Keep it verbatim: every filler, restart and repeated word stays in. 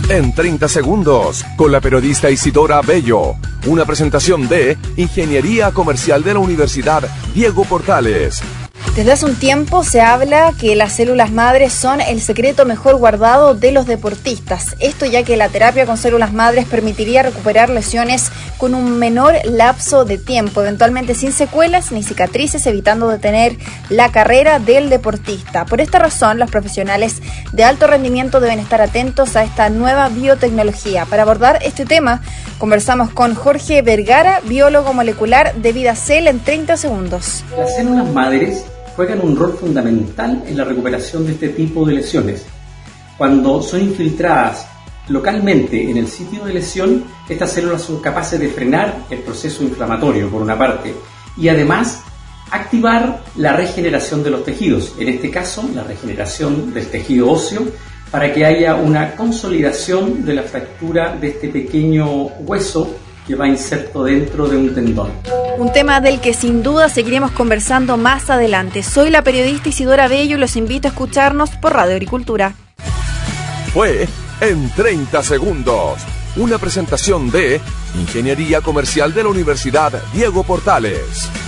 en treinta segundos, con la periodista Isidora Bello. Una presentación de Ingeniería Comercial de la Universidad Diego Portales. Desde hace un tiempo se habla que las células madres son el secreto mejor guardado de los deportistas. Esto ya que la terapia con células madres permitiría recuperar lesiones con un menor lapso de tiempo, eventualmente sin secuelas ni cicatrices, evitando detener la carrera del deportista. Por esta razón, los profesionales de alto rendimiento deben estar atentos a esta nueva biotecnología. Para abordar este tema, conversamos con Jorge Vergara, biólogo molecular de VidaCell, en treinta segundos. Las células madres juegan un rol fundamental en la recuperación de este tipo de lesiones. Cuando son infiltradas localmente en el sitio de lesión, estas células son capaces de frenar el proceso inflamatorio, por una parte, y además activar la regeneración de los tejidos, en este caso la regeneración del tejido óseo, para que haya una consolidación de la fractura de este pequeño hueso que va inserto dentro de un tendón. Un tema del que sin duda seguiremos conversando más adelante. Soy la periodista Isidora Bello y los invito a escucharnos por Radio Agricultura. Fue en treinta segundos, una presentación de Ingeniería Comercial de la Universidad Diego Portales.